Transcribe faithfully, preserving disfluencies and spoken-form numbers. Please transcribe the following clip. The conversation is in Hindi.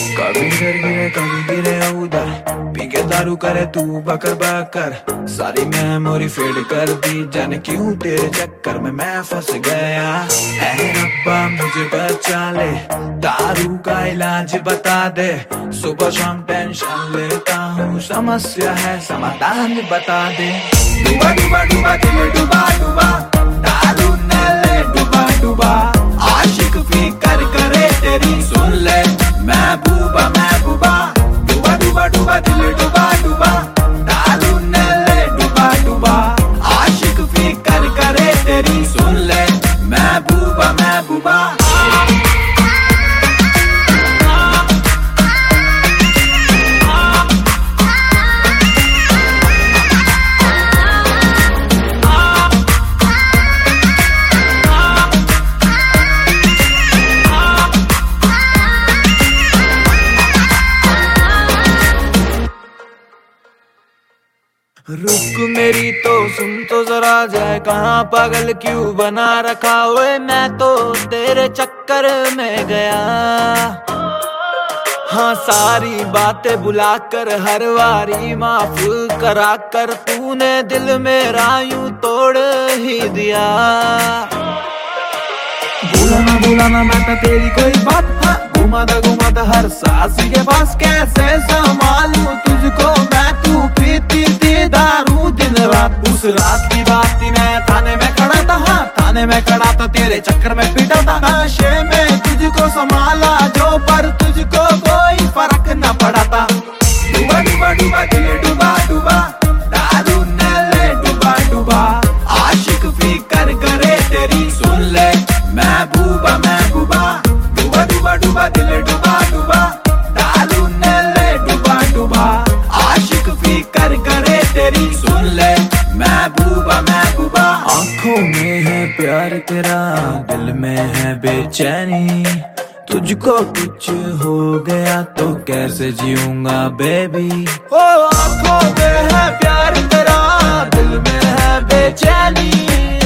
कभी इधर गिरे कभी गिरे उधर, पी के दारू करे तू बकर बकर, सारी मेमोरी फेड कर दी, जाने क्यों तेरे चक्कर में मैं फंस गया। ऐ रब्बा मुझे बचा ले, दारू का इलाज बता दे, सुबह शाम टेंशन लेता हूँ, समस्या है समाधान बता दे। डूबा डूबा डूबा दिल डूबा डूबा, दारू न ले डूबा डूबा, आशिक फिकर करे तेरी सुन ले महबूबा महबूबा। डूबा डूबा डूबा दिल डूबा डूबा, दारू न ले डूबा डूबा, आशिक फिकर करे तेरी सुन ले महबूबा महबूबा। रुक मेरी तो सुन तो जरा जाए, कहाँ पागल क्यों बना रखा हुए, मैं तो तेरे चक्कर में गया। हाँ सारी बातें बुलाकर हर वारी माफ करा कर, तूने दिल मेरा यूं तोड़ ही दिया। भूलाना भूलाना मैं तो तेरी कोई बात, हाँ घुमाता घुमाता हर सांस के पास, कैसे संभालूं तुझको मैं, तू पीती थी दारू दिन रात। उस रात की बात थी मैं थाने में खड़ा था, हाँ थाने में खड़ा था, तेरे चक्कर में पीटा था, नशे में तुझको संभाला जो, पर तुझको कोई फर्क न पड़ा था। डूबा डूबा डूबा दिल डूबा डूबा, दारू न ले डूबा डूबा, आशिक फिकर करे तेरी सुन ले महबूबा महबूबा। डूबा डूबा डूबा दिल डूबा डूबा, दारू न ले डूबा डूबा, आशिक फिकर करे तेरी सुन ले महबूबा महबूबा। आँखों में है प्यार तेरा, दिल में है बेचैनी, तुझको कुछ हो गया तो कैसे जीऊंगा बेबी। ओ आँखों में है प्यार तेरा, दिल में है बेचैनी,